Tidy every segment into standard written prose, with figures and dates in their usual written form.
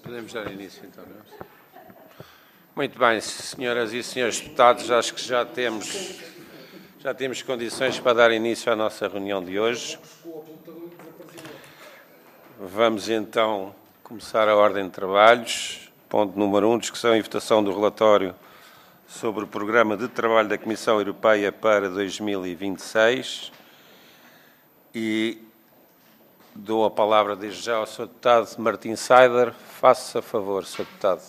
Podemos dar início, então, não é? Muito bem, senhoras e senhores deputados, acho que já temos condições para dar início à nossa reunião de hoje. Vamos, então, começar a ordem de trabalhos. Ponto número 1, discussão e votação do relatório sobre o Programa de Trabalho da Comissão Europeia para 2026. E dou a palavra desde já ao Sr. Deputado Martin Saider. Faça favor, Sr. Deputado.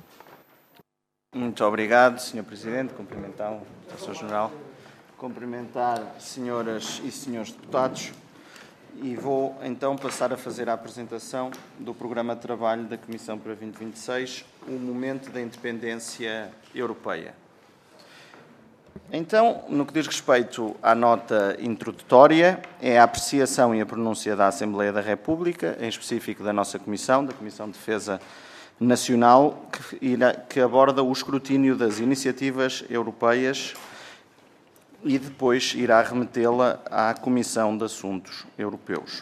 Muito obrigado, Sr. Presidente. Cumprimentar o Diretor-Geral. Cumprimentar senhoras e senhores deputados. E vou, então, passar a fazer a apresentação do Programa de Trabalho da Comissão para 2026, o momento da independência europeia. Então, no que diz respeito à nota introdutória, é a apreciação e a pronúncia da Assembleia da República, em específico da nossa Comissão, da Comissão de Defesa Nacional, que aborda o escrutínio das iniciativas europeias e depois irá remetê-la à Comissão de Assuntos Europeus.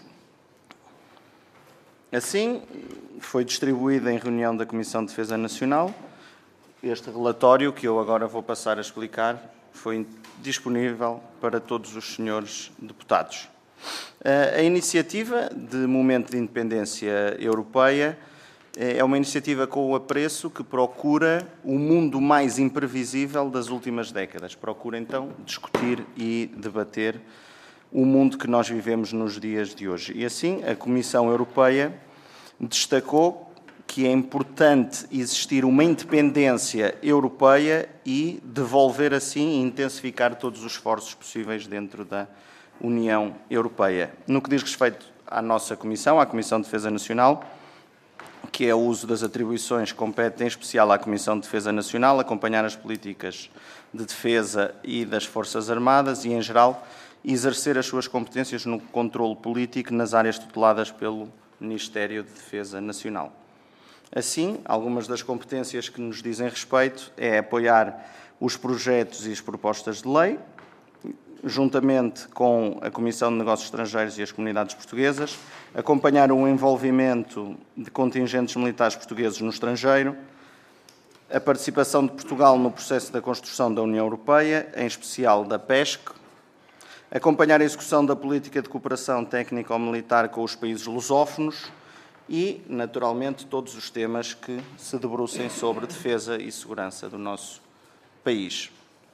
Assim, foi distribuída em reunião da Comissão de Defesa Nacional este relatório, que eu agora vou passar a explicar, foi disponível para todos os senhores deputados. A iniciativa de Momento de Independência Europeia é uma iniciativa com o apreço que procura o mundo mais imprevisível das últimas décadas. Procura, então, discutir e debater o mundo que nós vivemos nos dias de hoje. E, assim, a Comissão Europeia destacou que é importante existir uma independência europeia e devolver, assim, e intensificar todos os esforços possíveis dentro da União Europeia. No que diz respeito à nossa Comissão, à Comissão de Defesa Nacional, que é o uso das atribuições, compete em especial à Comissão de Defesa Nacional acompanhar as políticas de defesa e das Forças Armadas e, em geral, exercer as suas competências no controle político nas áreas tuteladas pelo Ministério de Defesa Nacional. Assim, algumas das competências que nos dizem respeito é apoiar os projetos e as propostas de lei, juntamente com a Comissão de Negócios Estrangeiros e as comunidades portuguesas, acompanhar o envolvimento de contingentes militares portugueses no estrangeiro, a participação de Portugal no processo da construção da União Europeia, em especial da PESC, acompanhar a execução da política de cooperação técnico-militar com os países lusófonos e, naturalmente, todos os temas que se debrucem sobre defesa e segurança do nosso país.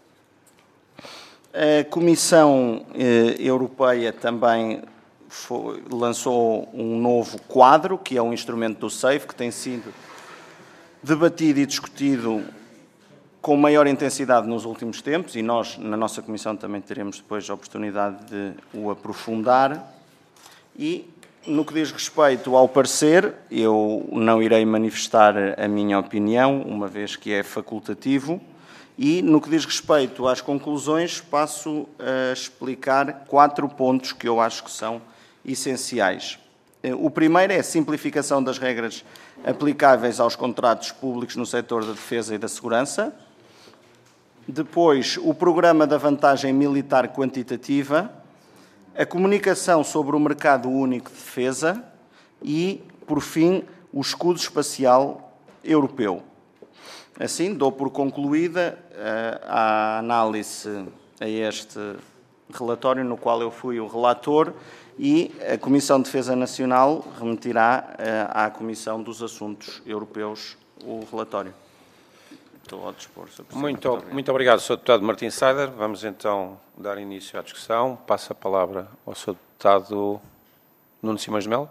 A Comissão Europeia também lançou um novo quadro, que é um instrumento do SAFE, que tem sido debatido e discutido com maior intensidade nos últimos tempos, e nós, na nossa Comissão, também teremos depois a oportunidade de o aprofundar. E, no que diz respeito ao parecer, eu não irei manifestar a minha opinião, uma vez que é facultativo, e, no que diz respeito às conclusões, passo a explicar 4 pontos que eu acho que são essenciais. O primeiro é a simplificação das regras aplicáveis aos contratos públicos no setor da defesa e da segurança. Depois, o programa da vantagem militar quantitativa, a comunicação sobre o mercado único de defesa e, por fim, o escudo espacial europeu. Assim, dou por concluída a análise a este relatório, no qual eu fui o relator, e a Comissão de Defesa Nacional remeterá à Comissão dos Assuntos Europeus o relatório. Estou ao dispor, Sr. Presidente. Muito obrigado, Sr. Deputado Martin Saider. Vamos, então, dar início à discussão. Passo a palavra ao Sr. Deputado Nuno Simões de Melo.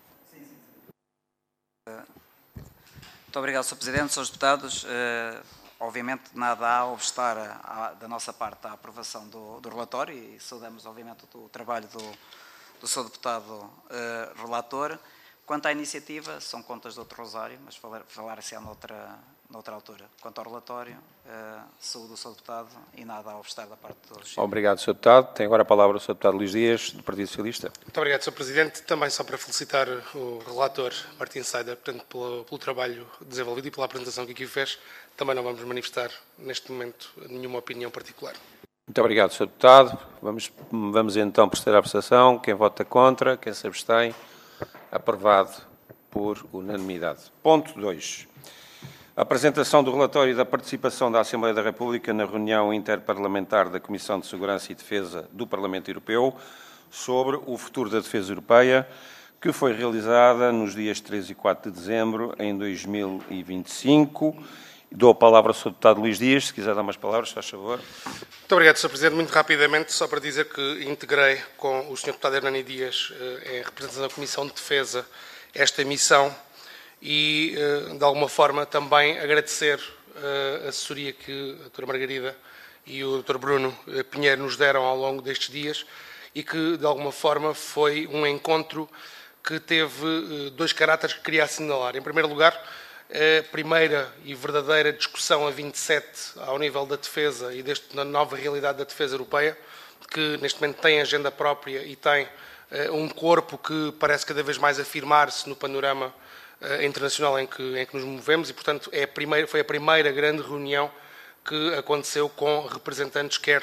Muito obrigado, Sr. Presidente, Srs. Deputados. Obviamente, nada há a obstar da nossa parte à aprovação do relatório e saudamos, obviamente, o trabalho do Sr. Deputado relator. Quanto à iniciativa, são contas de outro rosário, mas falar-se-á noutra altura. Quanto ao relatório, saúdo o Sr. Deputado e nada a obstar da parte dos... Obrigado, Sr. Deputado. Tem agora a palavra o Sr. Deputado Luís Dias, do Partido Socialista. Muito obrigado, Sr. Presidente. Também só para felicitar o relator, Martin Saider, portanto, pelo trabalho desenvolvido e pela apresentação que aqui fez. Também não vamos manifestar, neste momento, nenhuma opinião particular. Muito obrigado, Sr. Deputado. Vamos então proceder à apreciação. Quem vota contra, quem se abstém, aprovado por unanimidade. Ponto 2. Apresentação do relatório da participação da Assembleia da República na reunião interparlamentar da Comissão de Segurança e Defesa do Parlamento Europeu sobre o futuro da defesa europeia, que foi realizada nos dias 3 e 4 de dezembro em 2025. Dou a palavra ao Sr. Deputado Luís Dias. Se quiser dar umas palavras, faz favor. Muito obrigado, Sr. Presidente. Muito rapidamente, só para dizer que integrei com o Sr. Deputado Hernani Dias, em representação da Comissão de Defesa, esta missão e, de alguma forma, também agradecer a assessoria que a Dra. Margarida e o Dr. Bruno Pinheiro nos deram ao longo destes dias e que, de alguma forma, foi um encontro que teve dois caráteres que queria assinalar. Em primeiro lugar, a primeira e verdadeira discussão a 27 ao nível da defesa e desta nova realidade da defesa europeia, que neste momento tem agenda própria e tem um corpo que parece cada vez mais afirmar-se no panorama internacional em que nos movemos e, portanto, foi a primeira grande reunião que aconteceu com representantes quer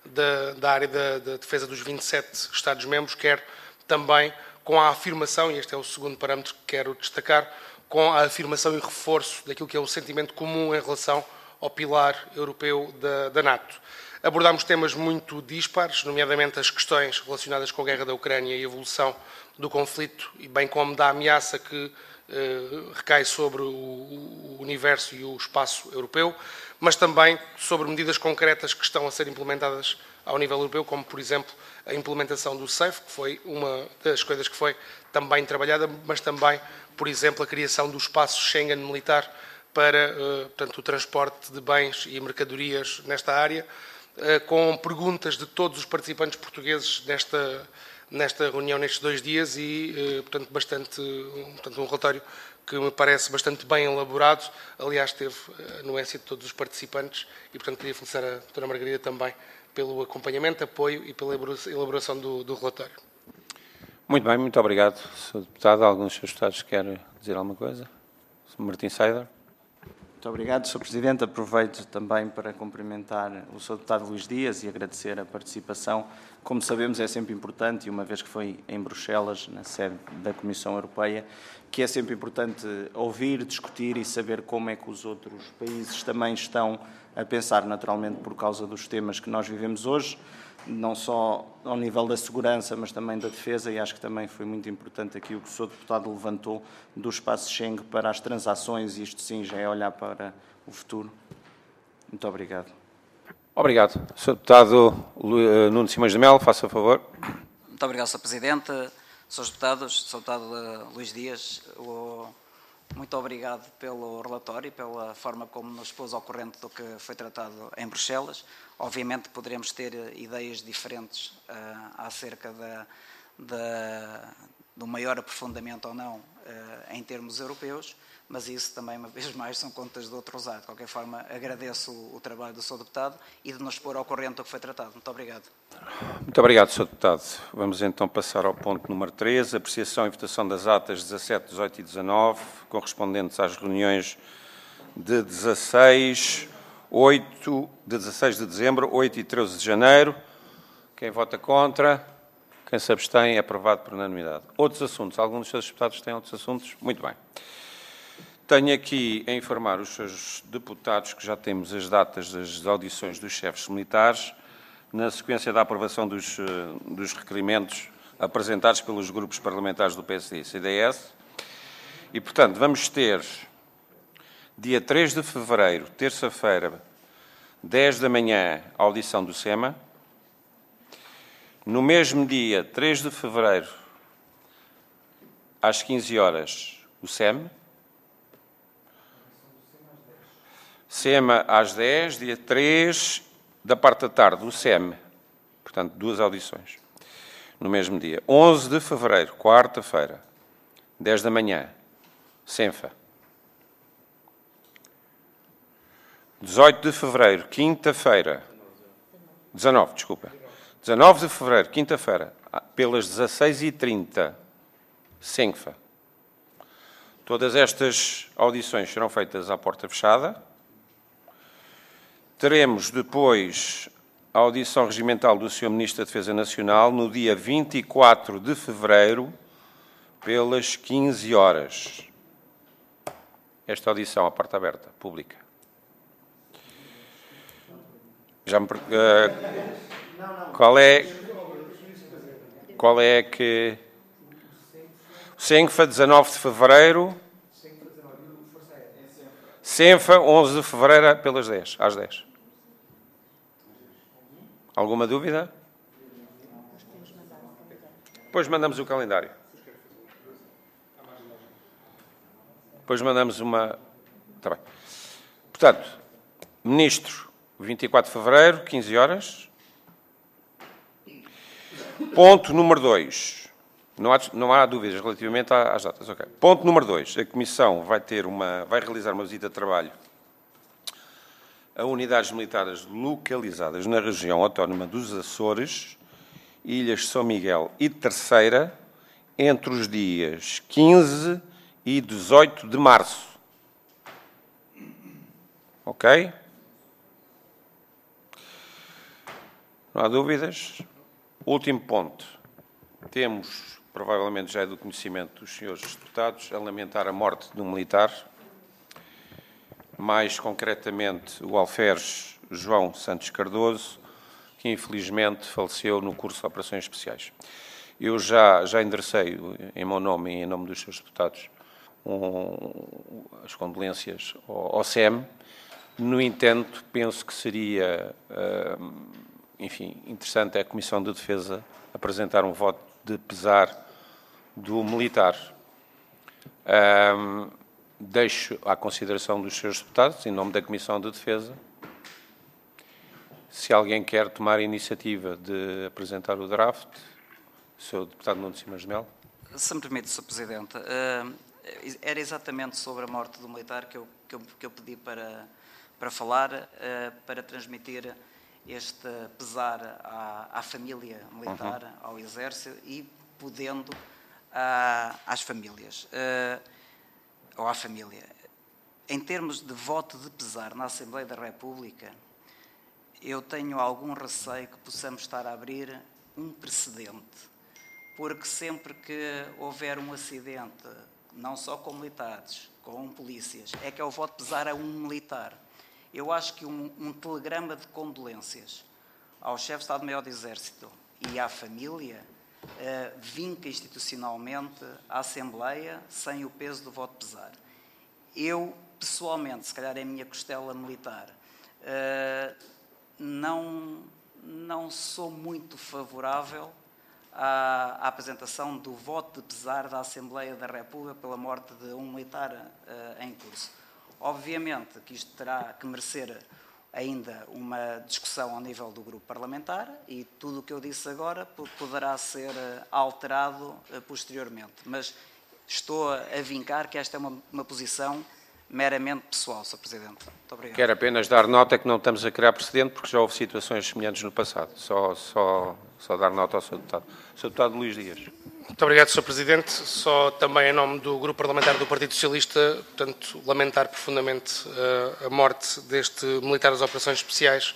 da área da defesa dos 27 Estados-membros, quer também com a afirmação, e este é o segundo parâmetro que quero destacar, com a afirmação e reforço daquilo que é o sentimento comum em relação ao pilar europeu da NATO. Abordámos temas muito dispares, nomeadamente as questões relacionadas com a guerra da Ucrânia e a evolução do conflito, e bem como da ameaça que recai sobre o universo e o espaço europeu, mas também sobre medidas concretas que estão a ser implementadas ao nível europeu, como, por exemplo, a implementação do SAFE, que foi uma das coisas que foi também trabalhada, mas também, por exemplo, a criação do espaço Schengen militar para, portanto, o transporte de bens e mercadorias nesta área, com perguntas de todos os participantes portugueses nesta reunião, nestes 2 dias, e, portanto, um relatório que me parece bastante bem elaborado. Aliás, teve a anuência de todos os participantes e, portanto, queria felicitar a Dra. Margarida também pelo acompanhamento, apoio e pela elaboração do relatório. Muito bem, muito obrigado, Sr. Deputado. Alguns dos seus deputados querem dizer alguma coisa? Sr. Martin Seider. Muito obrigado, Sr. Presidente. Aproveito também para cumprimentar o Sr. Deputado Luís Dias e agradecer a participação. Como sabemos, é sempre importante, e uma vez que foi em Bruxelas, na sede da Comissão Europeia, que é sempre importante ouvir, discutir e saber como é que os outros países também estão a pensar, naturalmente, por causa dos temas que nós vivemos hoje, não só ao nível da segurança, mas também da defesa, e acho que também foi muito importante aqui o que o Sr. Deputado levantou do espaço Schengen para as transações, e isto sim já é olhar para o futuro. Muito obrigado. Obrigado. Sr. Deputado Nuno Simões de Melo, faça favor. Muito obrigado, Sr. Presidente. Srs. Deputados, Sr. Deputado Luís Dias, muito obrigado pelo relatório e pela forma como nos pôs ao corrente do que foi tratado em Bruxelas. Obviamente poderemos ter ideias diferentes acerca do maior aprofundamento ou não em termos europeus, mas isso também, uma vez mais, são contas de outros lados. De qualquer forma, agradeço o trabalho do Sr. Deputado e de nos pôr ao corrente do que foi tratado. Muito obrigado. Muito obrigado, Sr. Deputado. Vamos então passar ao ponto número 3, apreciação e votação das atas 17, 18 e 19, correspondentes às reuniões de 16 de dezembro, 8 e 13 de janeiro. Quem vota contra? Quem se abstém? É aprovado por unanimidade. Outros assuntos? Alguns dos seus deputados têm outros assuntos? Muito bem. Tenho aqui a informar os seus deputados que já temos as datas das audições dos chefes militares, na sequência da aprovação dos requerimentos apresentados pelos grupos parlamentares do PSD e CDS. E, portanto, vamos ter, dia 3 de fevereiro, terça-feira, 10 da manhã, a audição do SEMA. No mesmo dia, 3 de fevereiro, às 15 horas, o SEM. SEMA às 10, dia 3, da parte da tarde, o SEM. Portanto, 2 audições. No mesmo dia. 11 de fevereiro, quarta-feira, 10 da manhã, SENFA. 18 de fevereiro, quinta-feira, 19 de fevereiro, quinta-feira, pelas 16h30, SENFA. Todas estas audições serão feitas à porta fechada. Teremos depois a audição regimental do Sr. Ministro da Defesa Nacional no dia 24 de fevereiro, pelas 15 horas. esta audição à porta aberta, pública. Qual é que... Senfa, 19 de fevereiro. Senfa, 11 de fevereiro, às 10. Alguma dúvida? Depois mandamos o calendário. Depois mandamos uma... Está bem. Portanto, Ministro, 24 de fevereiro, 15 horas. Ponto número 2. Não há dúvidas relativamente às datas. Okay. Ponto número 2. A Comissão vai realizar uma visita de trabalho a unidades militares localizadas na região autónoma dos Açores, Ilhas São Miguel e Terceira, entre os dias 15 e 18 de março. Ok? Não há dúvidas? Último ponto. Temos, provavelmente já é do conhecimento dos senhores deputados, a lamentar a morte de um militar, mais concretamente o alferes João Santos Cardoso, que infelizmente faleceu no curso de operações especiais. Eu já enderecei, em meu nome e em nome dos senhores deputados, as condolências ao SEM. No entanto, penso que seria, interessante a Comissão de Defesa apresentar um voto de pesar do militar. Deixo à consideração dos senhores deputados, em nome da Comissão de Defesa, se alguém quer tomar a iniciativa de apresentar o draft, o Sr. Deputado Nuno Simões de Melo. Se me permite, Sr. Presidente, era exatamente sobre a morte do militar que eu pedi para falar, para transmitir este pesar à família militar, ao Exército e podendo às famílias, ou à família. Em termos de voto de pesar na Assembleia da República, eu tenho algum receio que possamos estar a abrir um precedente, porque sempre que houver um acidente, não só com militares, com polícias, é que é o voto de pesar a um militar. Eu acho que um telegrama de condolências ao chefe de Estado-Maior do Exército e à família vinca institucionalmente a Assembleia sem o peso do voto de pesar. Eu, pessoalmente, se calhar é a minha costela militar, não sou muito favorável à apresentação do voto de pesar da Assembleia da República pela morte de um militar em curso. Obviamente que isto terá que merecer ainda uma discussão ao nível do grupo parlamentar e tudo o que eu disse agora poderá ser alterado posteriormente. Mas estou a vincar que esta é uma posição meramente pessoal, Sr. Presidente. Muito obrigado. Quero apenas dar nota que não estamos a criar precedente porque já houve situações semelhantes no passado. Só dar nota ao Sr. Deputado. Sr. Deputado Luís Dias. Muito obrigado, Sr. Presidente. Só também em nome do Grupo Parlamentar do Partido Socialista, portanto, lamentar profundamente a morte deste militar das operações especiais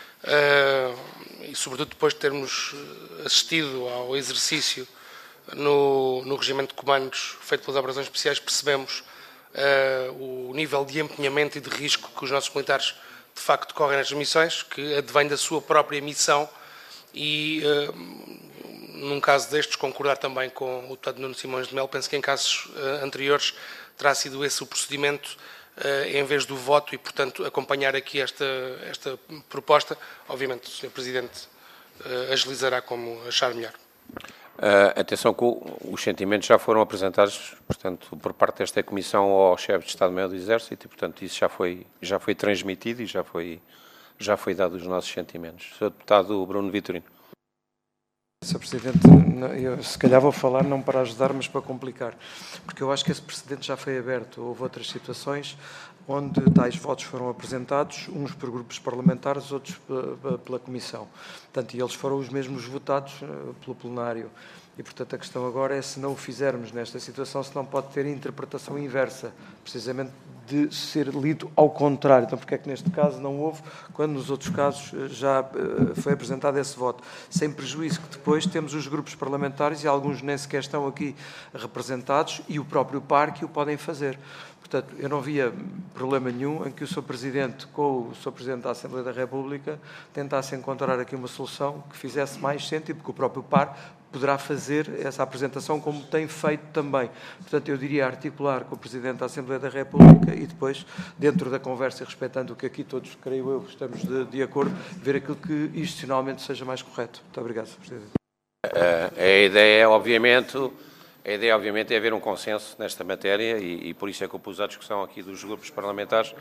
e, sobretudo, depois de termos assistido ao exercício no regimento de comandos feito pelas operações especiais, percebemos o nível de empenhamento e de risco que os nossos militares, de facto, correm nas missões, que advém da sua própria missão e... num caso destes, concordar também com o deputado Nuno Simões de Melo. Penso que em casos anteriores terá sido esse o procedimento em vez do voto e, portanto, acompanhar aqui esta proposta. Obviamente, o Sr. Presidente agilizará como achar melhor. Atenção que os sentimentos já foram apresentados, portanto, por parte desta Comissão ao chefe de Estado-Maior do Exército e, portanto, isso já foi transmitido e já foi dado os nossos sentimentos. Sr. Deputado Bruno Vitorino. Sr. Presidente, eu se calhar vou falar não para ajudar, mas para complicar, porque eu acho que esse precedente já foi aberto. Houve outras situações onde tais votos foram apresentados, uns por grupos parlamentares, outros pela Comissão. Portanto, e eles foram os mesmos votados pelo plenário. E, portanto, a questão agora é se não o fizermos nesta situação, se não pode ter interpretação inversa, precisamente de ser lido ao contrário. Então, porque é que neste caso não houve, quando nos outros casos já foi apresentado esse voto? Sem prejuízo que depois temos os grupos parlamentares, e alguns nem sequer estão aqui representados, e o próprio PAR que o podem fazer. Portanto, eu não via problema nenhum em que o Sr. Presidente, com o Sr. Presidente da Assembleia da República, tentasse encontrar aqui uma solução que fizesse mais sentido, porque o próprio par poderá fazer essa apresentação como tem feito também. Portanto, eu diria articular com o Presidente da Assembleia da República e depois, dentro da conversa e respeitando o que aqui todos, creio eu, estamos de acordo, ver aquilo que institucionalmente seja mais correto. Muito obrigado, Sr. Presidente. A ideia, obviamente, é haver um consenso nesta matéria e por isso é que eu pus à discussão aqui dos grupos parlamentares.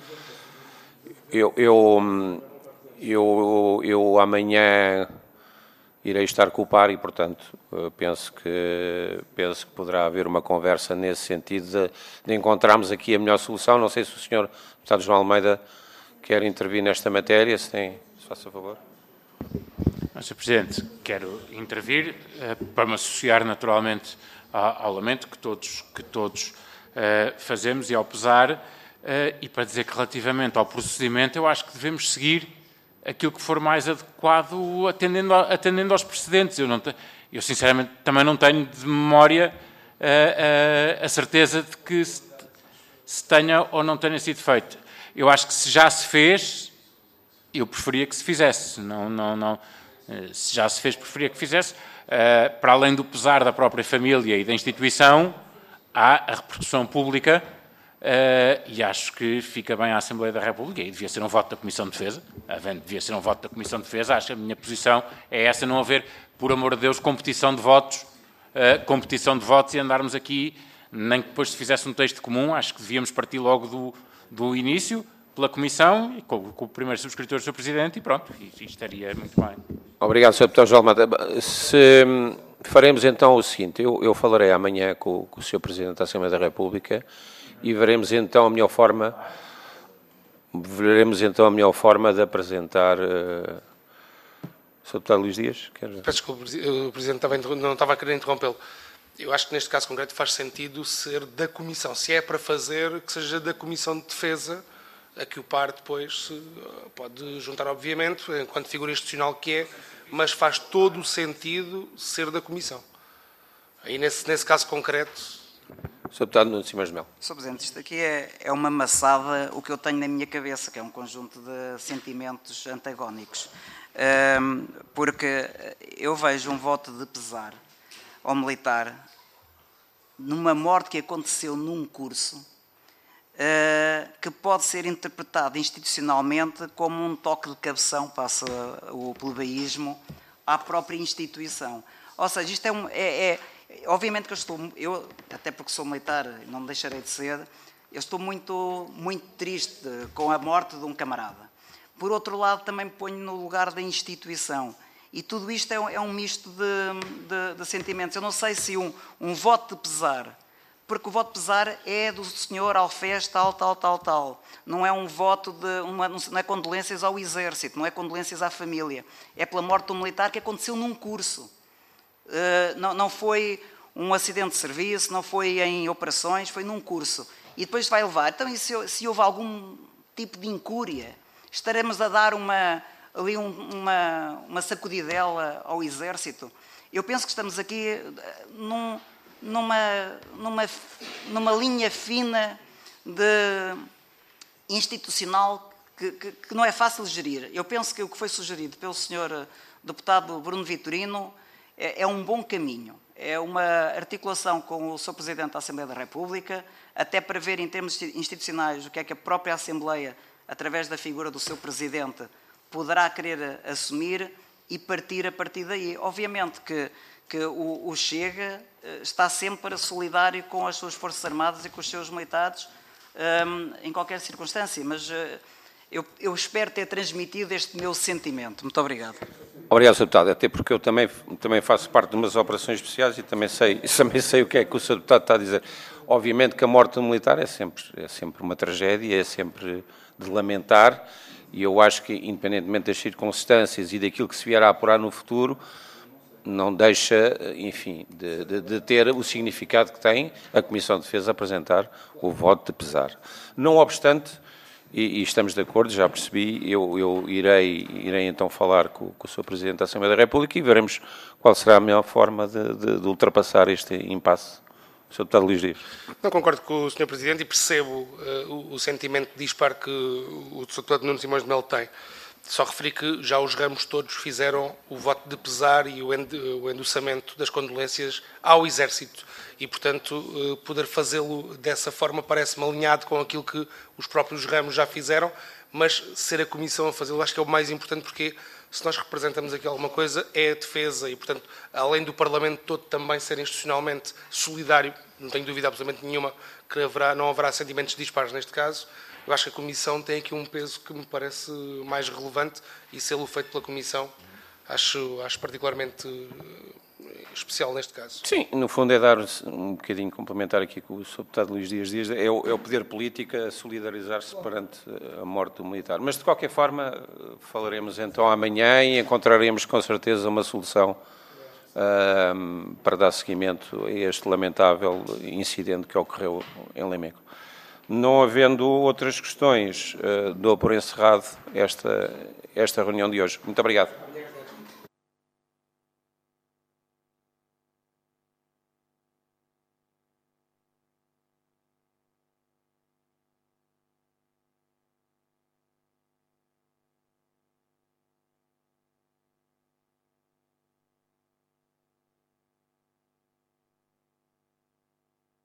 Eu amanhã irei estar com o par e, portanto, penso que poderá haver uma conversa nesse sentido de encontrarmos aqui a melhor solução. Não sei se o Sr. Deputado João Almeida quer intervir nesta matéria, se faça favor. Sr. Presidente, quero intervir para me associar naturalmente ao lamento que todos fazemos e ao pesar e para dizer que relativamente ao procedimento eu acho que devemos seguir aquilo que for mais adequado atendendo aos precedentes. Eu sinceramente também não tenho de memória a certeza de que se tenha ou não tenha sido feito. Eu acho que se já se fez, eu preferia que se fizesse. Se já se fez, preferia que fizesse. Para além do pesar da própria família e da instituição, há a repercussão pública e acho que fica bem à Assembleia da República e devia ser um voto da Comissão de Defesa. Devia ser um voto da Comissão de Defesa. Acho que a minha posição é essa, não haver, por amor de Deus, competição de votos e andarmos aqui, nem que depois se fizesse um texto comum. Acho que devíamos partir logo do início, pela Comissão, e com o primeiro subscritor, o Sr. Presidente, e pronto, e estaria muito bem. Obrigado, Sr. Deputado João Almeida. Faremos então o seguinte, eu falarei amanhã com o Sr. Presidente da Assembleia da República e veremos então a melhor forma de apresentar... Sr. Deputado Luís Dias? Peço desculpa, o Presidente não estava a querer interrompê-lo. Eu acho que neste caso concreto faz sentido ser da Comissão. Se é para fazer, que seja da Comissão de Defesa, a que o par depois se pode juntar, obviamente, enquanto figura institucional que é, mas faz todo o sentido ser da Comissão. Aí, nesse caso concreto... Sr. Deputado Nuno Simões Melo. Sr. Presidente, isto aqui é uma maçada, o que eu tenho na minha cabeça, que é um conjunto de sentimentos antagónicos. Porque eu vejo um voto de pesar ao militar numa morte que aconteceu num curso, que pode ser interpretado institucionalmente como um toque de cabeção, passa o plebeísmo, à própria instituição. Ou seja, isto obviamente que eu, até porque sou militar e não me deixarei de ser, eu estou muito, muito triste com a morte de um camarada. Por outro lado, também me ponho no lugar da instituição. E tudo isto é um misto de sentimentos. Eu não sei se um voto de pesar, porque o voto de pesar é do senhor Alfés, tal. Não é um voto não é condolências ao exército, não é condolências à família. É pela morte do militar que aconteceu num curso. Não foi um acidente de serviço, não foi em operações, foi num curso. E depois vai levar. Então, se houve algum tipo de incúria, estaremos a dar uma sacudidela ao exército. Eu penso que estamos aqui numa linha fina institucional que não é fácil de gerir. Eu penso que o que foi sugerido pelo Sr. Deputado Bruno Vitorino é um bom caminho. É uma articulação com o Sr. Presidente da Assembleia da República, até para ver em termos institucionais o que é que a própria Assembleia, através da figura do seu Presidente, poderá querer assumir e partir a partir daí. Obviamente que o Chega está sempre solidário com as suas Forças Armadas e com os seus militares em qualquer circunstância, mas eu espero ter transmitido este meu sentimento. Muito obrigado. Obrigado, Sr. Deputado. Até porque eu também faço parte de umas operações especiais e também sei o que é que o Sr. Deputado está a dizer. Obviamente que a morte do militar é sempre uma tragédia, é sempre de lamentar, e eu acho que, independentemente das circunstâncias e daquilo que se vier a apurar no futuro, não deixa, enfim, de ter o significado que tem a Comissão de Defesa apresentar o voto de pesar. Não obstante, e estamos de acordo, já percebi, eu irei então falar com o Sr. Presidente da Assembleia da República e veremos qual será a melhor forma de ultrapassar este impasse Sr. Deputado Luís Dias. Não concordo com o Sr. Presidente e percebo o sentimento dispar que o Sr. Deputado Nuno Simões de Melo tem. Só referi que já os ramos todos fizeram o voto de pesar e o endossamento das condolências ao Exército. E, portanto, poder fazê-lo dessa forma parece-me alinhado com aquilo que os próprios ramos já fizeram, mas ser a Comissão a fazê-lo acho que é o mais importante, porque se nós representamos aqui alguma coisa é a defesa e, portanto, além do Parlamento todo também ser institucionalmente solidário, não tenho dúvida absolutamente nenhuma que não haverá sentimentos dispares neste caso. Eu acho que a Comissão tem aqui um peso que me parece mais relevante e sê-lo feito pela Comissão acho particularmente especial neste caso. Sim, no fundo é dar um bocadinho complementar aqui com o Sr. Deputado Luís Dias, é o poder político a solidarizar-se perante a morte do militar. Mas, de qualquer forma, falaremos então amanhã e encontraremos com certeza uma solução para dar seguimento a este lamentável incidente que ocorreu em Lamego. Não havendo outras questões, dou por encerrado esta reunião de hoje. Muito obrigado.